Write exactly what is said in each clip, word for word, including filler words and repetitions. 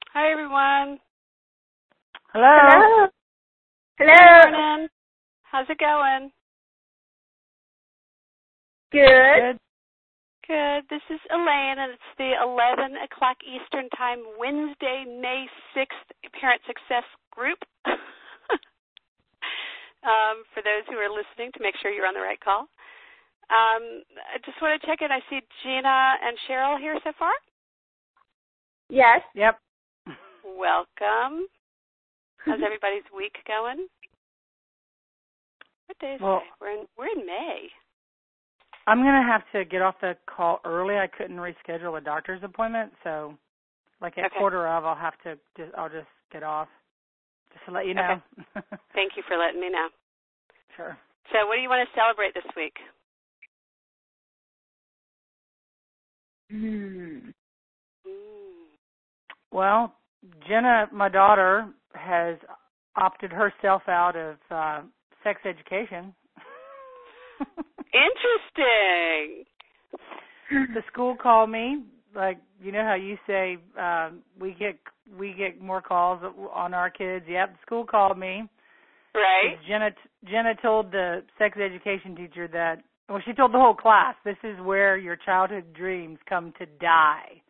Hi, everyone. Hello. Hello. Hello. Good morning. How's it going? Good. Good. Good. This is Elaine, and it's the eleven o'clock Eastern Time, Wednesday, May sixth, Parent Success Group. um, for those who are listening, to make sure you're on the right call. Um, I just want to check in. I see Gina and Cheryl here so far. Yes. Yep. Welcome. How's everybody's week going? What day is Well, today? We're in, we're in May. I'm going to have to get off the call early. I couldn't reschedule a doctor's appointment, so like at Okay. quarter of, I'll have to just, I'll just get off, just to let you know. Okay. Thank you for letting me know. Sure. So what do you want to celebrate this week? Hmm. Mm. Well, Jenna, my daughter, has opted herself out of uh, sex education. Interesting. The school called me, like, you know how you say um, we get we get more calls on our kids. Yep, the school called me. Right. Jenna Jenna told the sex education teacher that, well, she told the whole class, this is where your childhood dreams come to die.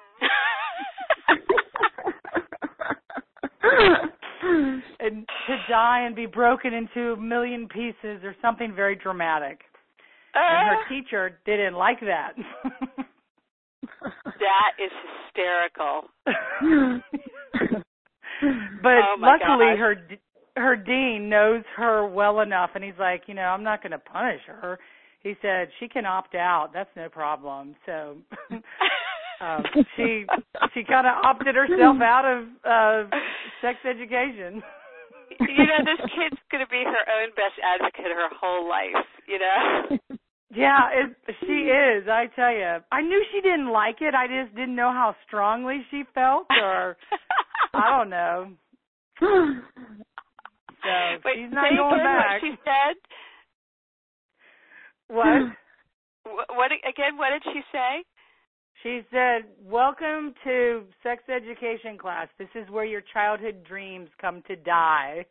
And to die and be broken into a million pieces or something very dramatic. Uh, And her teacher didn't like that. that is hysterical. But oh my luckily gosh. her her dean knows her well enough, and he's like, you know, I'm not going to punish her. He said she can opt out. That's no problem. So um, she she kind of opted herself out of uh, sex education. You know, this kid's going to be her own best advocate her whole life, you know? Yeah, it, she is, I tell you. I knew she didn't like it. I just didn't know how strongly she felt, or I don't know. So Wait, she's not say going again back. what she said. What? What, what again? What did she say? She said, welcome to sex education class. This is where your childhood dreams come to die.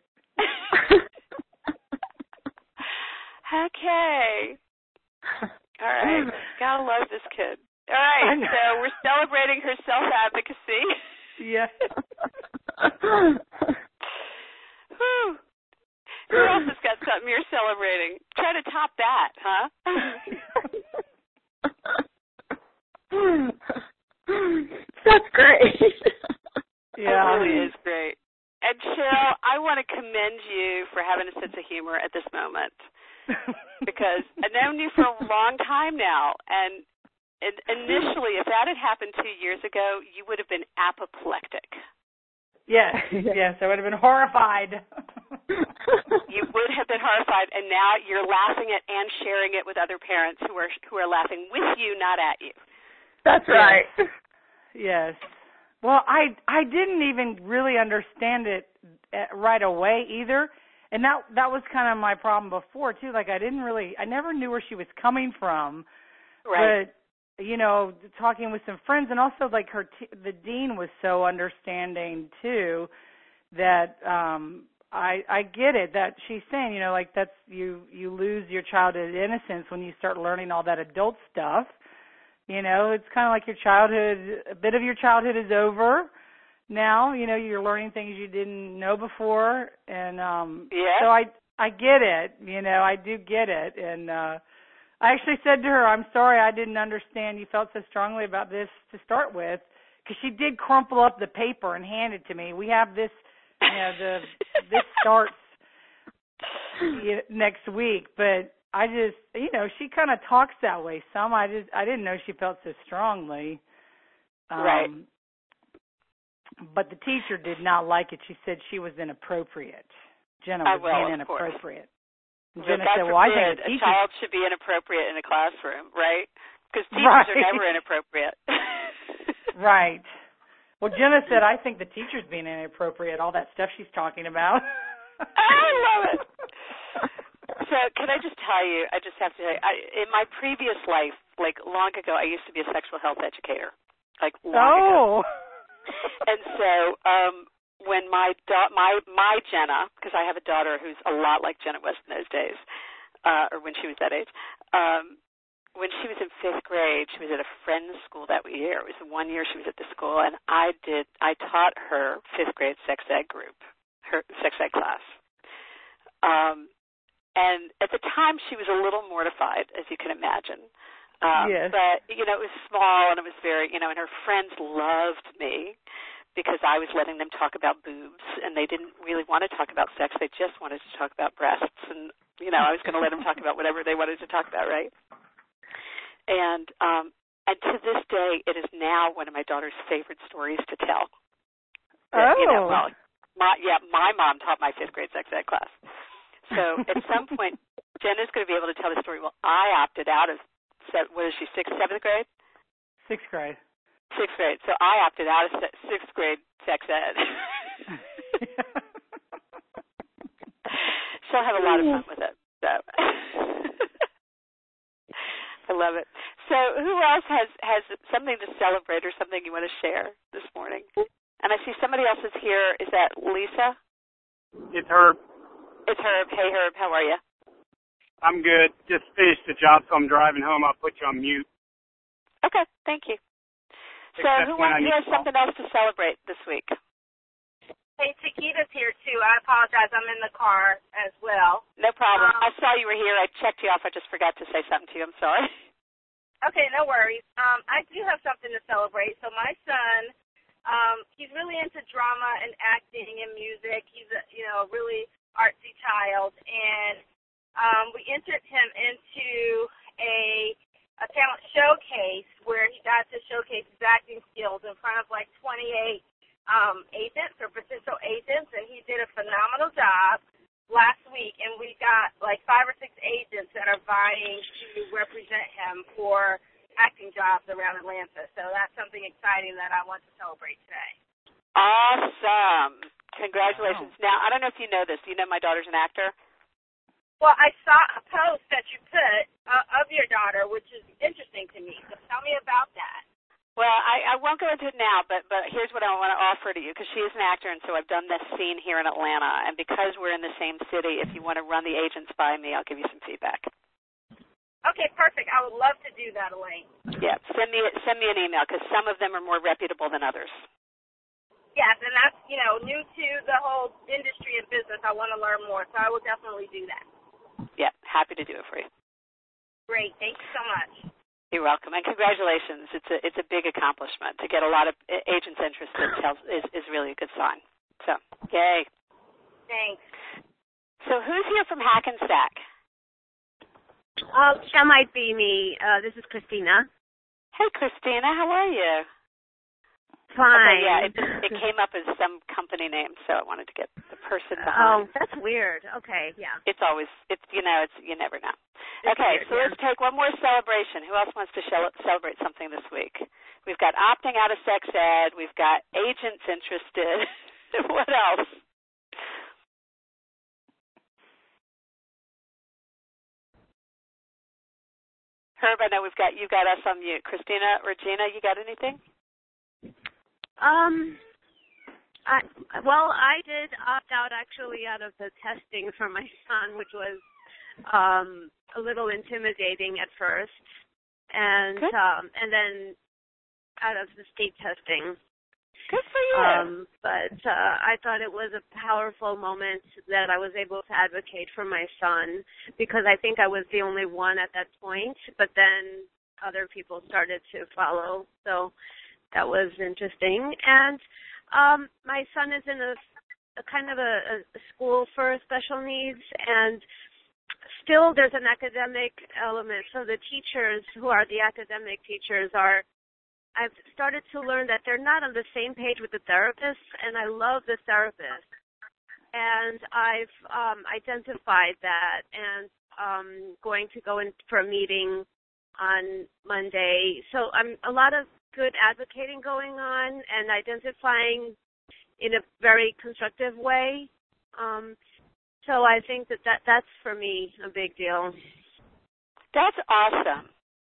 Okay. All right. Gotta love this kid. All right. So we're celebrating her self-advocacy. Yeah. Whew. Who else has got something you're celebrating? Try to top that, huh? That's great. It Yeah. really is great. And Cheryl, I want to commend you for having a sense of humor at this moment, because I've known you for a long time now, and and initially, if that had happened two years ago, you would have been apoplectic. Yes, yes, I would have been horrified. You would have been horrified, and now you're laughing at and sharing it with other parents who are who are laughing with you, not at you. That's right. Yes. Well, I I didn't even really understand it right away either, and that that was kind of my problem before too. Like I didn't really, I never knew where she was coming from. Right. But you know, talking with some friends, and also like her, t- the dean was so understanding too, that um I I get it that she's saying, you know, like that's you you lose your childhood innocence when you start learning all that adult stuff. You know, it's kind of like your childhood, a bit of your childhood is over now. You know, you're learning things you didn't know before. And um yeah. so I I get it, you know, I do get it. And uh I actually said to her, I'm sorry I didn't understand you felt so strongly about this to start with, because she did crumple up the paper and hand it to me. We have this, you know, the this starts next week, but I just, you know, she kind of talks that way some. I just, I didn't know she felt so strongly. Um, right. But the teacher did not like it. She said she was inappropriate. Jenna I was will, being of course. inappropriate. And Well, Jenna God said, well, I forbid think the a teacher... child should be inappropriate in a classroom, right? Because teachers right. are never inappropriate. Right. Well, Jenna said, I think the teacher's being inappropriate, all that stuff she's talking about. I love it. So can I just tell you, I just have to tell you, I, in my previous life, like long ago, I used to be a sexual health educator, like long oh. ago. And so um, when my da- my my Jenna, because I have a daughter who's a lot like Jenna was in those days, uh, or when she was that age, um, when she was in fifth grade, she was at a friend's school that year. It was the one year she was at the school, and I did I taught her fifth grade sex ed group, her sex ed class. Um, and at the time, she was a little mortified, as you can imagine. Um, yes. But, you know, it was small, and it was very, you know, and her friends loved me because I was letting them talk about boobs, and they didn't really want to talk about sex. They just wanted to talk about breasts, and, you know, I was going to let them talk about whatever they wanted to talk about, right? And um, and to this day, it is now one of my daughter's favorite stories to tell. That, oh. You know, well, my, yeah, my mom taught my fifth grade sex ed class. So at some point, Jenna's going to be able to tell the story. Well, I opted out of, what is she, sixth, seventh grade? Sixth grade. Sixth grade. So I opted out of sixth grade sex ed. She'll have a lot of fun with it. So I love it. So who else has, has something to celebrate or something you want to share this morning? And I see somebody else is here. Is that Lisa? It's Herb. It's Herb. Hey, Herb. How are you? I'm good. Just finished the job, so I'm driving home. I'll put you on mute. Okay. Thank you. So Except who, when I wants, who need has to call. something else to celebrate this week? Hey, Chiquita's here, too. I apologize. I'm in the car as well. No problem. Um, I saw you were here. I checked you off. I just forgot to say something to you. I'm sorry. Okay, no worries. Um, I do have something to celebrate. So my son, um, he's really into drama and acting and music. He's a, you know, really artsy child. And um, we entered him into a a talent showcase where he got to showcase his acting skills in front of like twenty-eight um, agents or potential agents, and he did a phenomenal job last week. And we got like five or six agents that are vying to represent him for acting jobs around Atlanta. So that's something exciting that I want to celebrate today. Awesome. Congratulations. Wow. Now, I don't know if you know this. Do you know my daughter's an actor? Well, I saw a post that you put uh, of your daughter, which is interesting to me. So tell me about that. Well, I, I won't go into it now, but but here's what I want to offer to you, because she is an actor, and so I've done this scene here in Atlanta, and because we're in the same city, if you want to run the agents by me, I'll give you some feedback. Okay, perfect. I would love to do that, Elaine. Yeah, send me send me an email, because some of them are more reputable than others. Yes, and that's, you know, new to the whole industry and business. I want to learn more, so I will definitely do that. Yeah, happy to do it for you. Great. Thank you so much. You're welcome, and congratulations. It's a it's a big accomplishment. To get a lot of agents interested tells, is is really a good sign. So, yay. Thanks. So who's here from Hackensack? Um, that might be me. Uh, this is Christina. Hey, Christina, how are you? Fine. Okay, yeah, it, it came up as some company name, so I wanted to get the person behind. Oh, that's weird. Okay, yeah. It's always, it's you know, it's you never know. It's okay, weird, so yeah. let's take one more celebration. Who else wants to shel- celebrate something this week? We've got opting out of sex ed. We've got agents interested. What else? Herb, I know we've got you got us on mute. Christina, Regina, you got anything? Um, I, well, I did opt out actually out of the testing for my son, which was um, a little intimidating at first, and Good. um, and then out of the state testing. Good for you. Um, but uh, I thought it was a powerful moment that I was able to advocate for my son, because I think I was the only one at that point, but then other people started to follow, so that was interesting. And um, my son is in a, a kind of a, a school for special needs, and still there's an academic element. So the teachers who are the academic teachers are, I've started to learn that they're not on the same page with the therapists, and I love the therapist. And I've um, identified that, and um, going to go in for a meeting on Monday. So I'm a lot of good advocating going on and identifying in a very constructive way. Um, so I think that, that that's, for me, a big deal. That's awesome.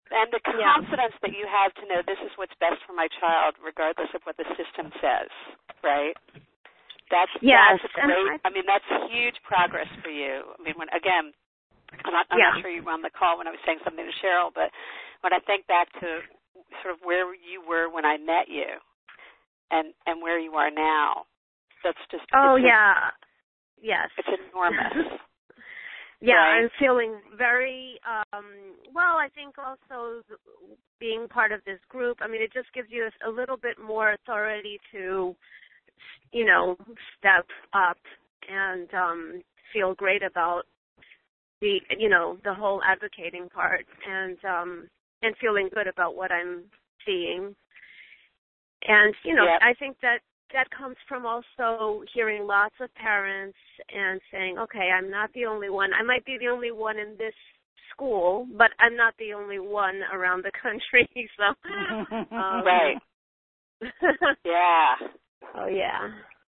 And the confidence yeah. that you have to know this is what's best for my child, regardless of what the system says, right? That's, yes. that's a great, I, I mean, that's huge progress for you. I mean, when again, I'm not, I'm yeah. not sure you were on the call when I was saying something to Cheryl, but when I think back to sort of where you were when I met you and, and where you are now, that's just... Oh, it's yeah. A, yes. It's enormous. Yeah, right? I'm feeling very, um, well, I think also being part of this group, I mean, it just gives you a little bit more authority to, you know, step up and um, feel great about the, you know, the whole advocating part and um, and feeling good about what I'm seeing. And, you know, yep. I think that that comes from also hearing lots of parents and saying, okay, I'm not the only one. I might be the only one in this school, but I'm not the only one around the country. So, um, right. yeah. Oh, yeah.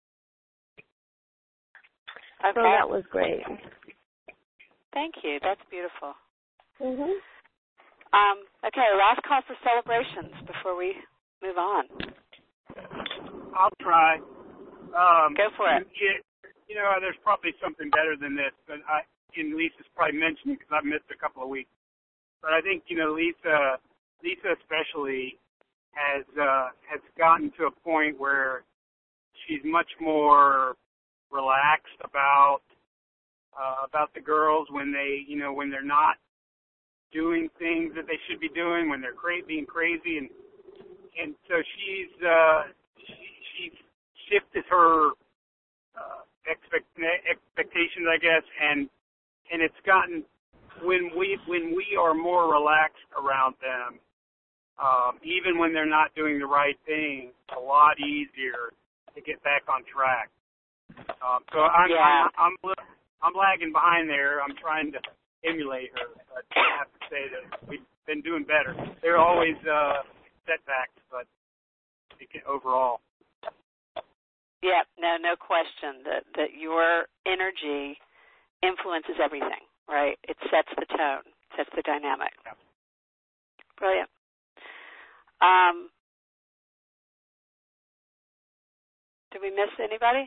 Okay. So that was great. Thank you. That's beautiful. Mhm. Um, okay, last call for celebrations before we move on. I'll try. Um, Go for it. it. You know, there's probably something better than this, but I, and Lisa's probably mentioned it because I've missed a couple of weeks. But I think, you know, Lisa, Lisa especially has uh, has gotten to a point where she's much more relaxed about uh, about the girls when they, you know, when they're not doing things that they should be doing, when they're cra- being crazy, and and so she's. Uh, She's shifted her uh, expect, expectations, I guess, and and it's gotten when we when we are more relaxed around them, um, even when they're not doing the right thing, a lot easier to get back on track. Um, so I'm, yeah. I'm I'm I'm lagging behind there. I'm trying to emulate her, but I have to say that we've been doing better. There are always uh, setbacks, but overall. Yeah, no, no question that, that your energy influences everything, right? It sets the tone, sets the dynamic. Yeah. Brilliant. Um, did we miss anybody?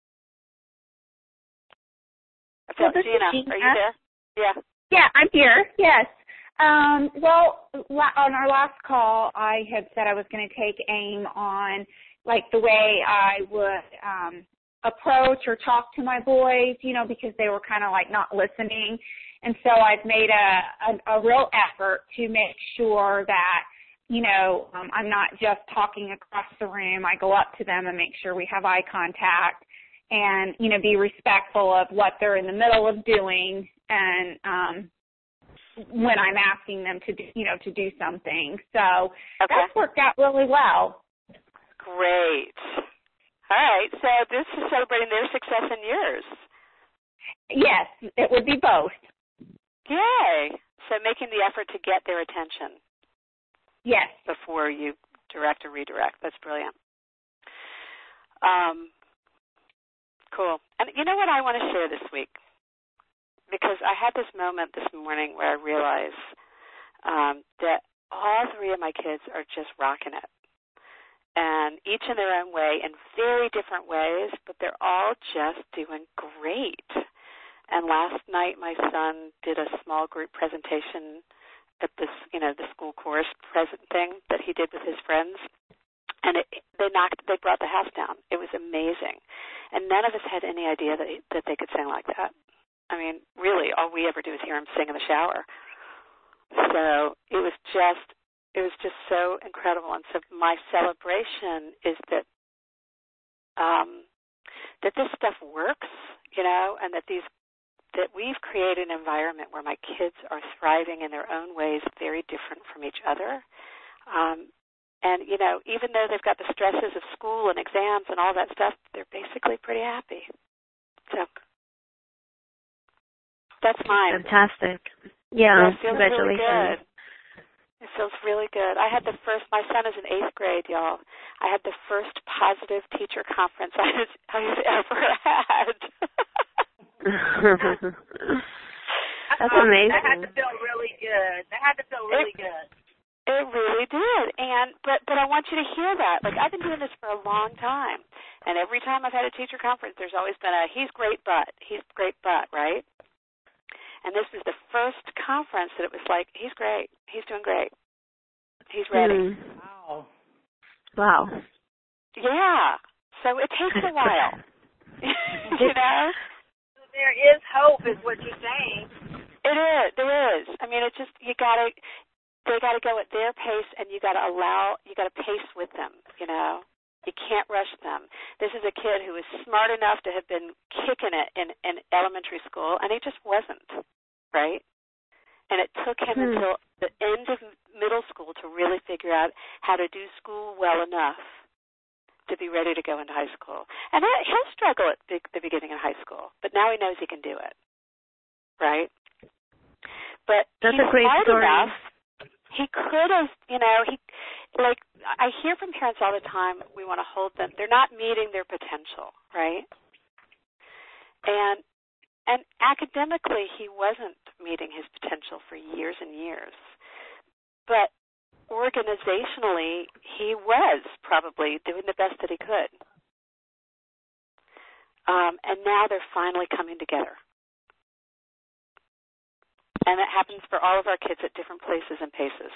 I Well, felt, Gina, Gina, are you there? Yeah. Yeah, I'm here. Yes. Um, well, on our last call, I had said I was going to take aim on like the way I would um, approach or talk to my boys, you know, because they were kind of like not listening. And so I've made a, a, a real effort to make sure that, you know, um, I'm not just talking across the room. I go up to them and make sure we have eye contact and, you know, be respectful of what they're in the middle of doing and um, when I'm asking them to do, you know, to do something. So okay. That's worked out really well. Great. All right. So this is celebrating their success and yours. Yes, it would be both. Yay. So making the effort to get their attention. Yes. Before you direct or redirect. That's brilliant. Um, cool. And you know what I want to share this week? Because I had this moment this morning where I realized um, that all three of my kids are just rocking it. And each in their own way, in very different ways, but they're all just doing great. And last night my son did a small group presentation at this, you know, the school chorus present thing that he did with his friends. And it, they knocked, they brought the house down. It was amazing. And none of us had any idea that, he, that they could sing like that. I mean, really, all we ever do is hear him sing in the shower. So it was just, it was just so incredible. And so my celebration is that um, that this stuff works, you know, and that these that we've created an environment where my kids are thriving in their own ways, very different from each other. Um, and, you know, even though they've got the stresses of school and exams and all that stuff, they're basically pretty happy. So that's mine. Fantastic. Yeah, yeah, it feels congratulations. Really good. It feels really good. I had the first, my son is in eighth grade, y'all. I had the first positive teacher conference I've, I've ever had. That's um, amazing. That had to feel really good. That had to feel really it, good. It really did. And but but I want you to hear that. Like, I've been doing this for a long time, and every time I've had a teacher conference, there's always been a he's great but he's great but right. And this was the first conference that it was like he's great, he's doing great, he's ready. Mm. Wow. Wow. Yeah. So it takes a while. You know. There is hope, is what you're saying. It is. There is. I mean, it just you gotta. They got to go at their pace, and you got to allow, you got to pace with them, you know. You can't rush them. This is a kid who was smart enough to have been kicking it in, in elementary school, and he just wasn't, right? And it took him hmm. until the end of middle school to really figure out how to do school well enough to be ready to go into high school. And he'll struggle at the, the beginning of high school, but now he knows he can do it, right? But That's he's a great smart story. enough. He could have, you know, he, like, I hear from parents all the time, we want to hold them. They're not meeting their potential, right? And and academically, he wasn't meeting his potential for years and years. But organizationally, he was probably doing the best that he could. Um, and now they're finally coming together. And that happens for all of our kids at different places and paces.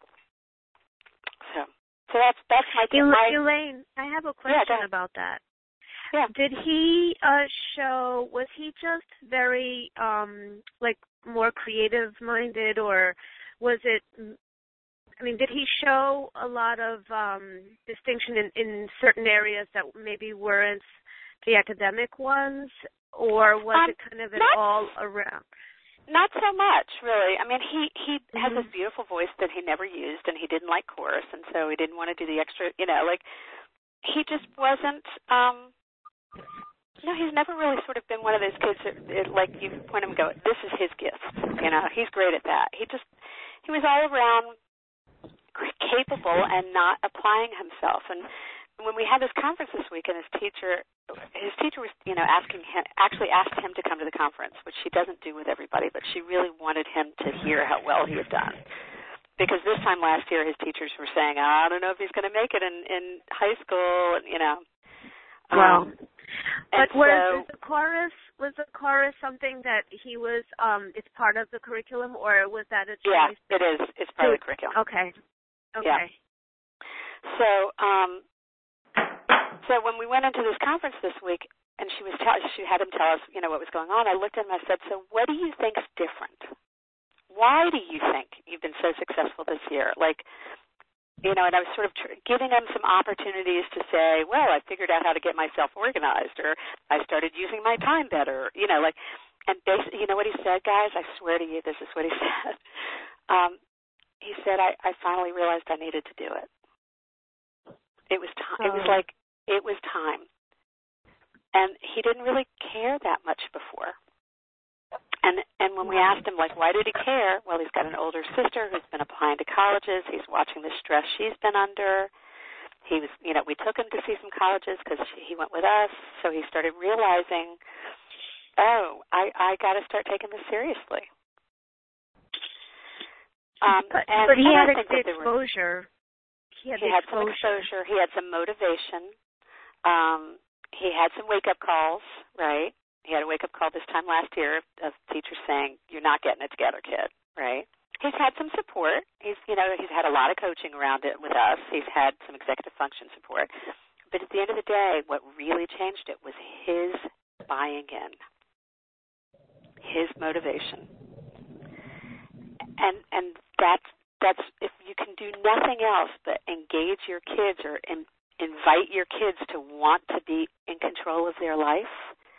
So, so that's that's my. El- my Elaine, I have a question yeah, about that. Yeah. Did he uh, show? Was he just very um, like more creative minded, or was it? I mean, did he show a lot of um, distinction in, in certain areas that maybe weren't the academic ones, or was um, it kind of an not, all around? Not so much, really. I mean, he he mm-hmm. has this beautiful voice that he never used, and he didn't like chorus, and so he didn't want to do the extra. You know, like he just wasn't. Um, you know, he's never really sort of been one of those kids that, that like you point him and go, "This is his gift." You know, he's great at that. He just he was all around capable and not applying himself. And when we had this conference this week, and his teacher, his teacher was, you know, asking him, actually asked him to come to the conference, which she doesn't do with everybody, but she really wanted him to hear how well he had done. Because this time last year, his teachers were saying, I don't know if he's going to make it in, in high school, you know. Wow. Um, but so, was the chorus, was the chorus something that he was, um, it's part of the curriculum, or was that a choice? Yeah, it is. It's part of the curriculum. Okay. Okay. Yeah. So, um, so when we went into this conference this week, and she was tell- she had him tell us, you know, what was going on, I looked at him and I said, so what do you think's different? Why do you think you've been so successful this year? Like, you know, and I was sort of tr- giving him some opportunities to say, well, I figured out how to get myself organized, or I started using my time better, you know, like, and basically, you know what he said, guys? I swear to you, this is what he said. Um, he said, I, I finally realized I needed to do it. It was time. It was like, it was time. And he didn't really care that much before. And and when we asked him, like, why did he care? Well, he's got an older sister who's been applying to colleges. He's watching the stress she's been under. He was, you know, we took him to see some colleges because he went with us. So he started realizing, oh, I, I got to start taking this seriously. Um, but, and, but he and had I think that exposure. He had, he had exposure. some exposure. He had some motivation. Um, he had some wake-up calls, right? He had a wake-up call this time last year of teachers saying, you're not getting it together, kid, right? He's had some support. He's, you know, he's had a lot of coaching around it with us. He's had some executive function support. But at the end of the day, what really changed it was his buying in, his motivation. And and that's that's if you can do nothing else but engage your kids or in, invite your kids to want to be in control of their life,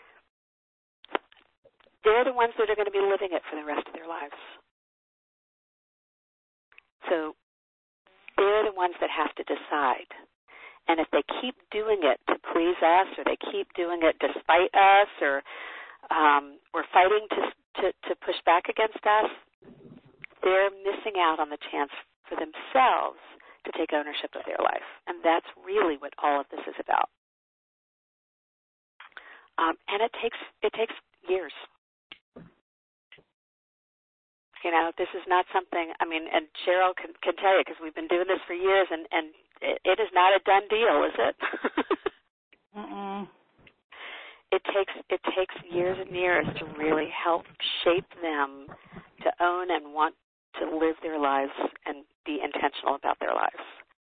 they're the ones that are going to be living it for the rest of their lives. So they're the ones that have to decide. And if they keep doing it to please us, or they keep doing it despite us, or um, or fighting to, to to push back against us, they're missing out on the chance for themselves to take ownership of their life. And that's really what all of this is about. Um, and it takes it takes years. You know, this is not something, I mean, and Cheryl can, can tell you because we've been doing this for years, and, and it, it is not a done deal, is it? Mm-mm. It takes it takes years and years to really help shape them to own and want to live their lives and be intentional about their lives.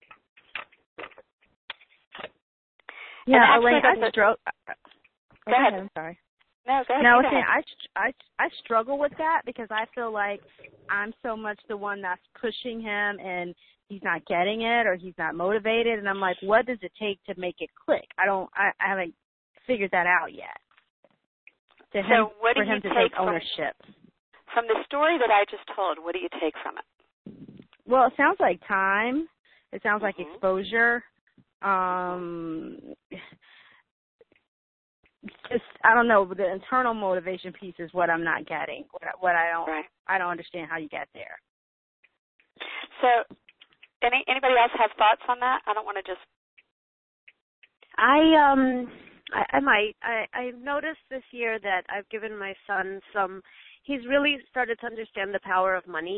Yeah, actually, Elaine, I struggle. Go ahead. I'm sorry. No, go ahead. No, I was go saying ahead. I, I, I struggle with that because I feel like I'm so much the one that's pushing him and he's not getting it or he's not motivated. And I'm like, what does it take to make it click? I don't, I, I haven't figured that out yet. To so him, what do for him you to take take ownership. From, from the story that I just told, what do you take from it? Well, it sounds like time. It sounds like mm-hmm. exposure. Um, just I don't know. But the internal motivation piece is what I'm not getting. What, what I don't. Right. I don't understand how you get there. So, any anybody else have thoughts on that? I don't want to just. I um I, I might. I I've noticed this year that I've given my son some. He's really started to understand the power of money,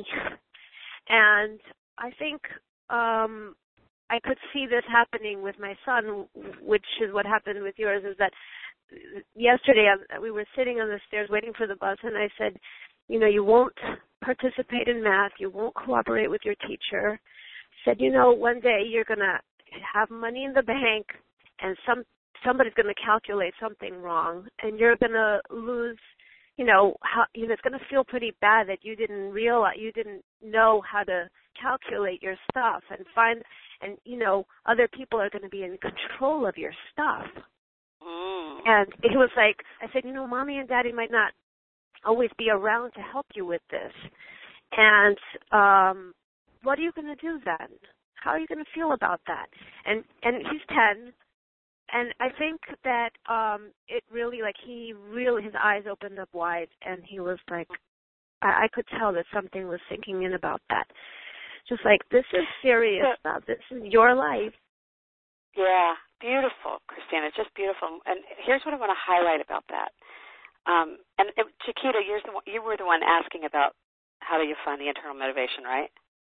and I think um I could see this happening with my son, which is what happened with yours. Is that yesterday we were sitting on the stairs waiting for the bus, and I said, you know, you won't participate in math, you won't cooperate with your teacher. I said, you know, one day you're going to have money in the bank, and some somebody's going to calculate something wrong, and you're going to lose, you know, how, you know, it's going to feel pretty bad that you didn't realize, you didn't know how to calculate your stuff and find, and, you know, other people are going to be in control of your stuff. Mm. And it was like, I said, you know, Mommy and Daddy might not always be around to help you with this. And um, what are you going to do then? How are you going to feel about that? And and he's ten, and I think that um, it really, like, he really, his eyes opened up wide, and he was like, I, I could tell that something was sinking in about that. Just like, this is serious stuff. This is your life. Yeah, beautiful, Christina, just beautiful. And here's what I want to highlight about that. Um, and it, Chiquita, you're the one, you were the one asking about how do you find the internal motivation, right?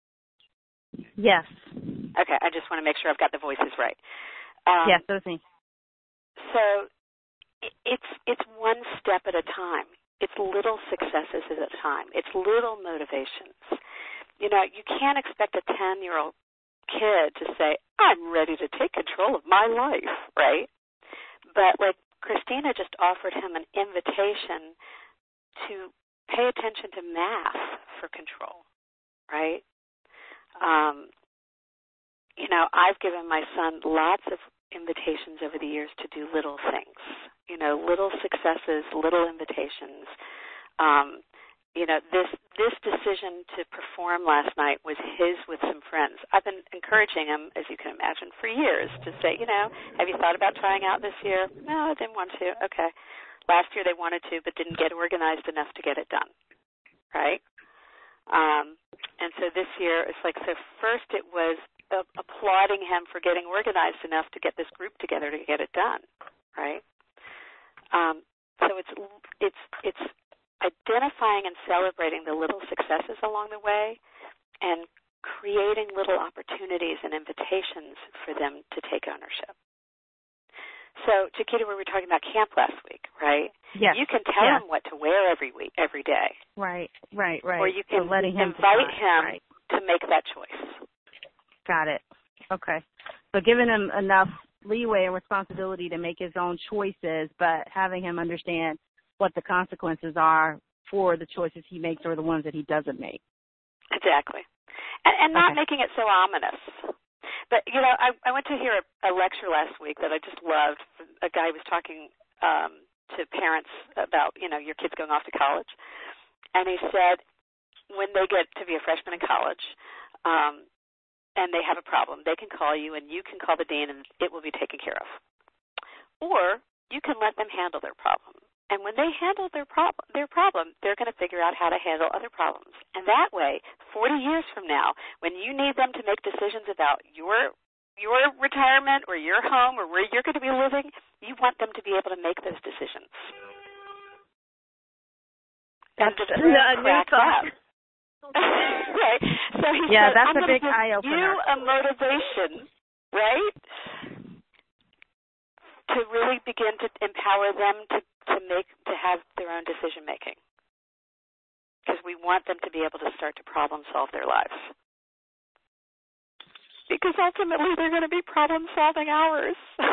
Yes. Okay, I just want to make sure I've got the voices right. Um, yes, that was me. So it's it's one step at a time. It's little successes at a time. It's little motivations. You know, you can't expect a ten-year-old kid to say, I'm ready to take control of my life, right? But like Christina just offered him an invitation to pay attention to math for control, right? Um, you know, I've given my son lots of invitations over the years to do little things, you know, little successes, little invitations. Um, you know, this this decision to perform last night was his with some friends. I've been encouraging him, as you can imagine, for years to say, you know, have you thought about trying out this year? No, I didn't want to. Okay. Last year they wanted to but didn't get organized enough to get it done, right? Um, and so this year it's like, so first it was uh, applauding him for getting organized enough to get this group together to get it done, right? Um, so it's it's it's identifying and celebrating the little successes along the way and creating little opportunities and invitations for them to take ownership. So, Chiquita, we were talking about camp last week, right? Yes. You can tell yes. him what to wear every week, every day. Right, right, right. Or you can so letting him invite decide. him right. to make that choice. Got it. Okay. So giving him enough leeway and responsibility to make his own choices, but having him understand what the consequences are for the choices he makes or the ones that he doesn't make. Exactly. And, and not okay. making it so ominous. But, you know, I, I went to hear a, a lecture last week that I just loved. A guy was talking um, to parents about, you know, your kids going off to college. And he said when they get to be a freshman in college um, and they have a problem, they can call you and you can call the dean and it will be taken care of. Or you can let them handle their problem. And when they handle their problem, their problem, they're going to figure out how to handle other problems. And that way, forty years from now, when you need them to make decisions about your your retirement or your home or where you're going to be living, you want them to be able to make those decisions. That's and a new thought. Right. So he yeah, said, that's I'm a big give eye opener. you a motivation, right, to really begin to empower them to, to make to have their own decision making, because we want them to be able to start to problem solve their lives. Because ultimately they're going to be problem solving hours.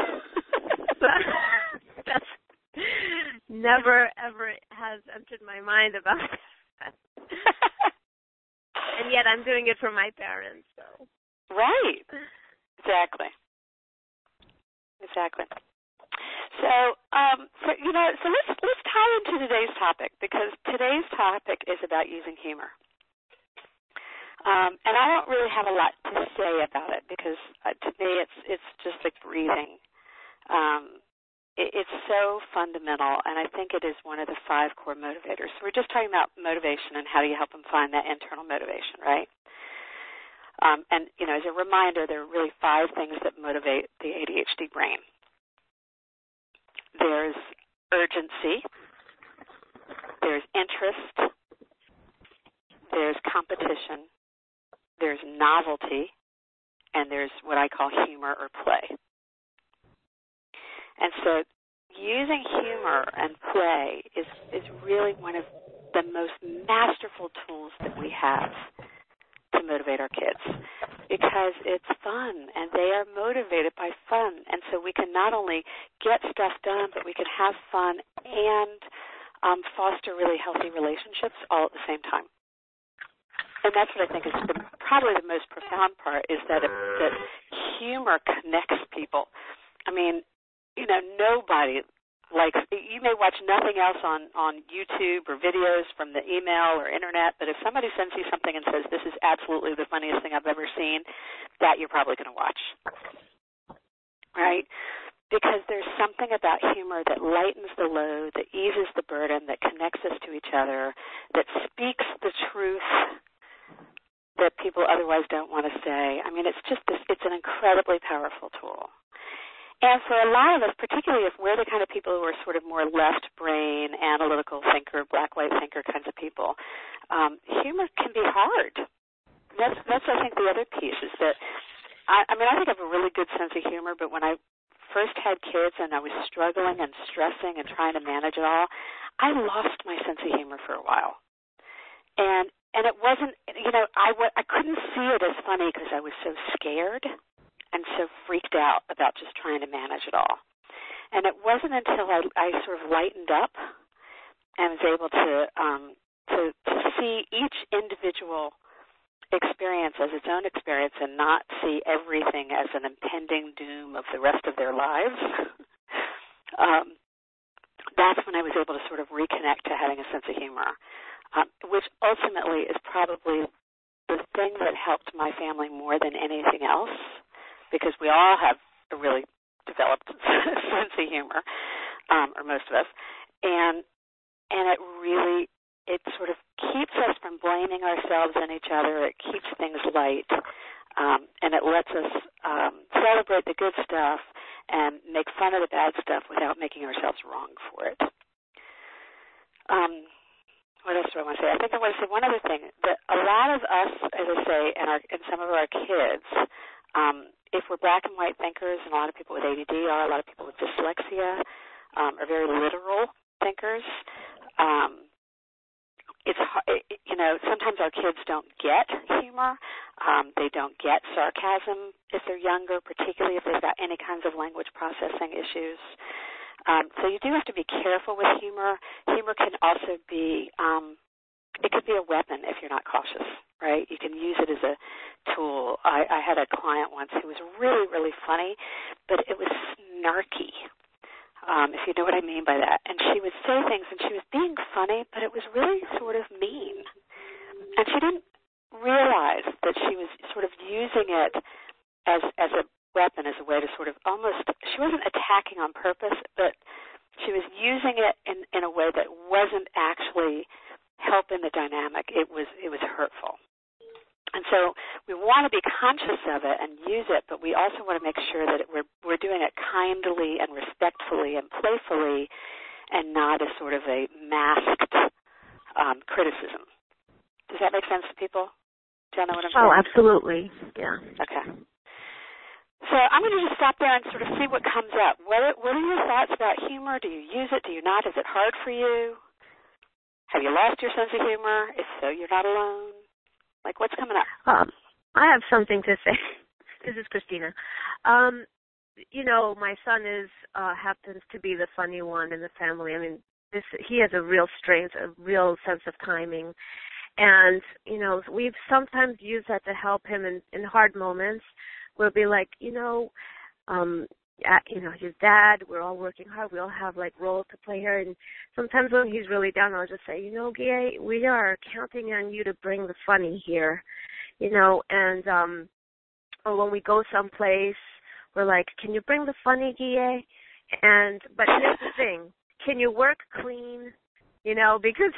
That's never ever has entered my mind about that. And yet I'm doing it for my parents. So. Right. Exactly. Exactly. So, um, so you know, so let's let's tie into today's topic, because today's topic is about using humor. Um, and I don't really have a lot to say about it, because uh, to me it's it's just like breathing. Um, it, it's so fundamental, and I think it is one of the five core motivators. So we're just talking about motivation and how do you help them find that internal motivation, right? Um, and, you know, as a reminder, there are really five things that motivate the A D H D brain. There's urgency, there's interest, there's competition, there's novelty, and there's what I call humor or play. And so using humor and play is, is really one of the most masterful tools that we have to motivate our kids, because it's fun and they are motivated by fun. And so we can not only get stuff done, but we can have fun and um, foster really healthy relationships all at the same time. And that's what I think is the, probably the most profound part, is that, it, that humor connects people. I mean, you know, nobody likes, you may watch nothing else on, on YouTube or videos from the email or internet, but if somebody sends you something and says, this is absolutely the funniest thing I've ever seen, that you're probably going to watch, right? Because there's something about humor that lightens the load, that eases the burden, that connects us to each other, that speaks the truth that people otherwise don't want to say. I mean, it's just this, it's an incredibly powerful tool. And for a lot of us, particularly if we're the kind of people who are sort of more left brain, analytical thinker, black-white thinker kinds of people, um, humor can be hard. That's, that's, I think, the other piece is that, I, I mean, I think I have a really good sense of humor, but when I first had kids and I was struggling and stressing and trying to manage it all, I lost my sense of humor for a while. And and it wasn't, you know, I, w- I couldn't see it as funny because I was so scared and so freaked out about just trying to manage it all. And it wasn't until I, I sort of lightened up and was able to, um, to to see each individual experience as its own experience and not see everything as an impending doom of the rest of their lives. um, that's when I was able to sort of reconnect to having a sense of humor, um, which ultimately is probably the thing that helped my family more than anything else, because we all have a really developed sense of humor, um, or most of us, and and it really, it sort of keeps us from blaming ourselves and each other. It keeps things light, um, and it lets us um, celebrate the good stuff and make fun of the bad stuff without making ourselves wrong for it. Um, what else do I want to say? I think I want to say one other thing, that a lot of us, as I say, and, our, and some of our kids, um, if we're black and white thinkers, and a lot of people with A D D are, a lot of people with dyslexia um, are very literal thinkers. Um, it's, you know, sometimes our kids don't get humor. Um, they don't get sarcasm if they're younger, particularly if they've got any kinds of language processing issues. Um, so you do have to be careful with humor. Humor can also be, um, it could be a weapon if you're not cautious, right? You can use it as a tool. I, I had a client once who was really, really funny, but it was snarky, um, if you know what I mean by that. And she would say things, and she was being funny, but it was really sort of mean. And she didn't realize that she was sort of using it as as a weapon, as a way to sort of almost, she wasn't attacking on purpose, but she was using it in, in a way that wasn't actually helping the dynamic. It was it was hurtful. And so we want to be conscious of it and use it, but we also want to make sure that it, we're we're doing it kindly and respectfully and playfully, and not as sort of a masked um, criticism Does that make sense to people? Do you know what I'm Oh, saying? absolutely. Yeah. Okay. So I'm going to just stop there and sort of see what comes up. What are, what are your thoughts about humor? Do you use it? Do you not? Is it hard for you? Have you lost your sense of humor? If so, you're not alone. Like, what's coming up? Um, I have something to say. This is Christina. Um, you know, my son is uh, happens to be the funny one in the family. I mean, this he has a real strength, a real sense of timing. And, you know, we've sometimes used that to help him in, in hard moments. We'll be like, you know, um, you know, his dad, we're all working hard. We all have, like, roles to play here. And sometimes when he's really down, I'll just say, you know, Guy, we are counting on you to bring the funny here, you know. And um, or when we go someplace, we're like, can you bring the funny, Guy? And, but here's the thing. Can you work clean? You know, because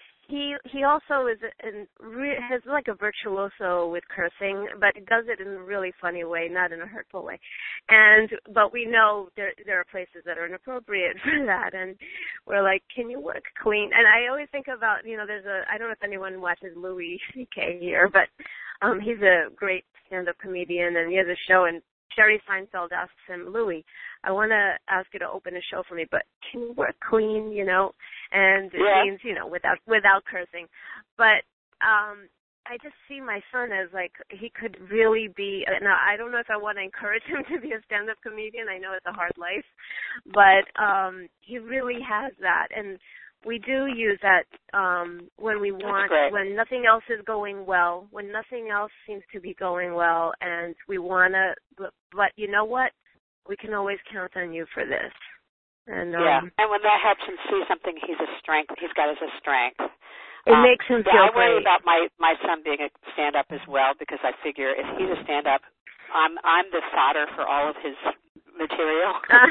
he he also is in has like a virtuoso with cursing, but does it in a really funny way, not in a hurtful way. And but we know there there are places that are inappropriate for that, and we're like, can you work clean? And I always think about, you know, there's a I don't know if anyone watches Louis C K here, but um, he's a great stand-up comedian, and he has a show, and Jerry Seinfeld asks him, Louis, I want to ask you to open a show for me, but can you work clean, you know? And it yeah. means, you know, without without cursing. But um, I just see my son as, like, he could really be, now I don't know if I want to encourage him to be a stand-up comedian. I know it's a hard life. But um, he really has that. And we do use that um, when we want, when nothing else is going well, when nothing else seems to be going well, and we want to, but, but you know what? We can always count on you for this. And, um, yeah, and when that helps him see something he's a strength, he's got as a strength. It um, makes him yeah, feel I worry great. about my, my son being a stand-up as well, because I figure if he's a stand-up, I'm I'm the solder for all of his material.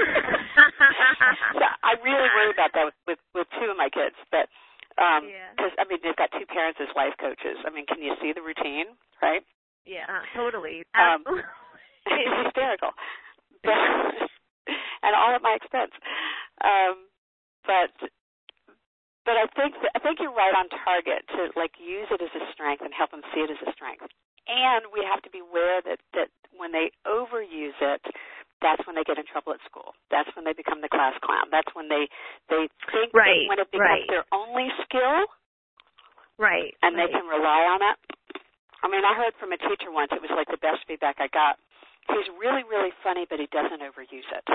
So I really worry about that with, with, with two of my kids. But because, um, yeah. I mean, they've got two parents as life coaches. I mean, can you see the routine, right? Yeah, totally. Um, it's hysterical. But, and all at my expense. Um, but but I think that, I think you're right on target to, like, use it as a strength and help them see it as a strength. And we have to be aware that, that when they overuse it, that's when they get in trouble at school. That's when they become the class clown. That's when they, they think right, that when it becomes right. their only skill, right, and right. they can rely on it. I mean, I heard from a teacher once, it was like the best feedback I got. He's really, really funny, but he doesn't overuse it.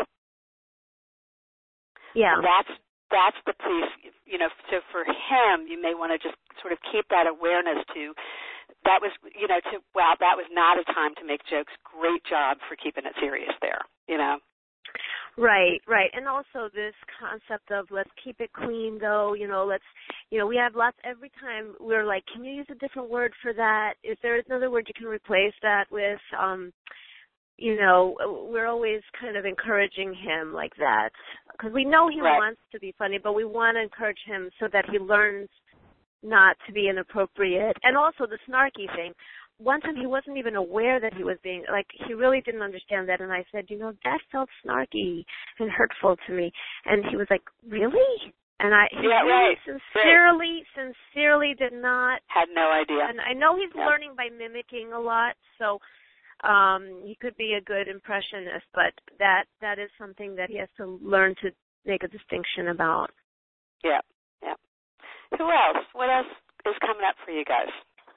Yeah. And that's that's the piece, you know, so for him, you may want to just sort of keep that awareness to, that was, you know, to, wow, that was not a time to make jokes. Great job for keeping it serious there, you know. Right, right. And also this concept of let's keep it clean, though, you know, let's, you know, we have lots, every time we're like, can you use a different word for that? Is there another word you can replace that with? Um, you know, we're always kind of encouraging him like that. Because we know he right. wants to be funny, but we want to encourage him so that he learns not to be inappropriate. And also the snarky thing. One time he wasn't even aware that he was being, like, he really didn't understand that. And I said, you know, that felt snarky and hurtful to me. And he was like, really? And I he yeah, really right. sincerely, right. sincerely did not. Had no idea. And I know he's yeah. learning by mimicking a lot, so um, he could be a good impressionist, but that that is something that he has to learn to make a distinction about. Yeah, yeah. Who else? What else is coming up for you guys?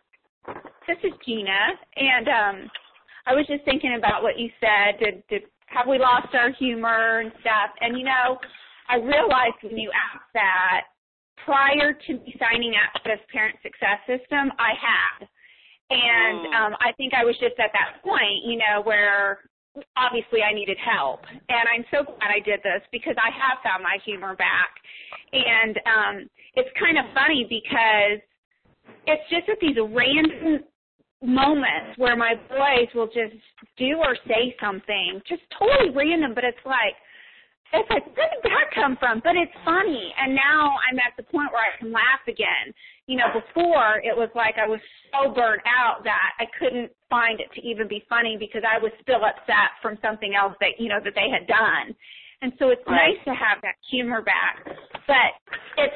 This is Gina, and um, I was just thinking about what you said. Did, did have we lost our humor and stuff? And, you know, I realized when you asked that, prior to me signing up for this Parent Success System, I had. And um, I think I was just at that point, you know, where obviously I needed help. And I'm so glad I did this because I have found my humor back. And um, it's kind of funny because it's just at these random moments where my boys will just do or say something, just totally random, but it's like, it's like, where did that come from? But it's funny. And now I'm at the point where I can laugh again. You know, before it was like I was so burnt out that I couldn't find it to even be funny because I was still upset from something else that, you know, that they had done. And so it's right. nice to have that humor back. But it's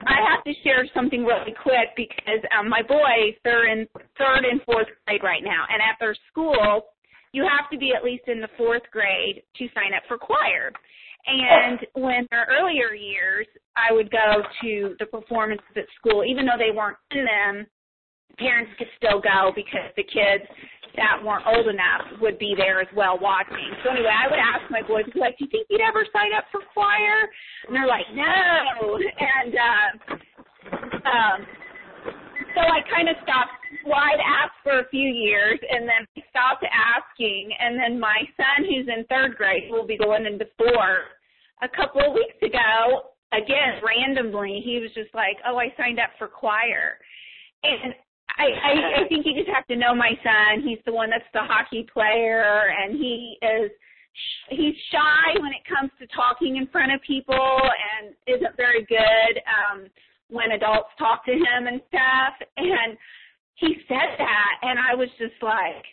I have to share something really quick because um, my boys, they're in third and fourth grade right now, and at their school, you have to be at least in the fourth grade to sign up for choir. And when their earlier years, I would go to the performances at school, even though they weren't in them. Parents could still go because the kids that weren't old enough would be there as well watching. So anyway, I would ask my boys, like, do you think you'd ever sign up for choir? And they're like, no. And uh, um, so I kind of stopped. Well, I'd asked for a few years, and then I stopped asking. And then my son, who's in third grade, who will be going into fourth, a couple of weeks ago, again, randomly, he was just like, oh, I signed up for choir. And I, I, I think you just have to know my son. He's the one that's the hockey player, and he is he's shy when it comes to talking in front of people and isn't very good um, when adults talk to him and stuff. And he said that, and I was just like,